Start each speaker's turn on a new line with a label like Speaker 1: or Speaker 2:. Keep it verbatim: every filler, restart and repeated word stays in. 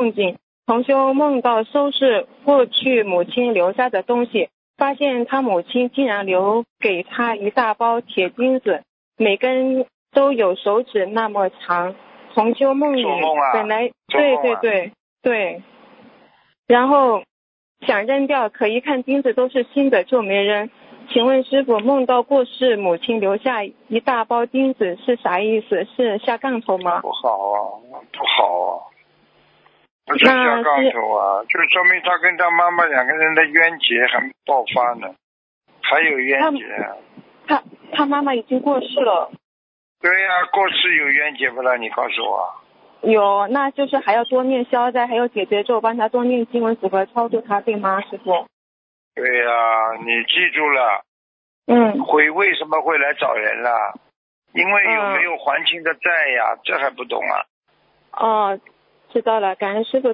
Speaker 1: 梦境，同修梦到收拾过去母亲留下的东西，发现他母亲竟然留给他一大包铁钉子，每根都有手指那么长。同修梦里本来、啊、对对对对，然后想扔掉，可一看钉子都是新的就没扔。请问师傅，梦到过世母亲留下一大包钉子是啥意思？是下杠头吗？
Speaker 2: 不好啊，不好啊，不是下杠头啊，就说明他跟他妈妈两个人的冤结还没爆发呢，还有冤结、啊。
Speaker 1: 他他他妈妈已经过世了。
Speaker 2: 对呀、啊，过世有冤结不啦？你告诉我。
Speaker 1: 有，那就是还要多念消灾，还有解结咒，帮他多念经文组合超度他，对吗，师傅？
Speaker 2: 对呀、啊，你记住了。
Speaker 1: 嗯。
Speaker 2: 会为什么会来找人啦？因为有没有还清的债呀、嗯？这还不懂啊？
Speaker 1: 哦，知道了，感恩师傅。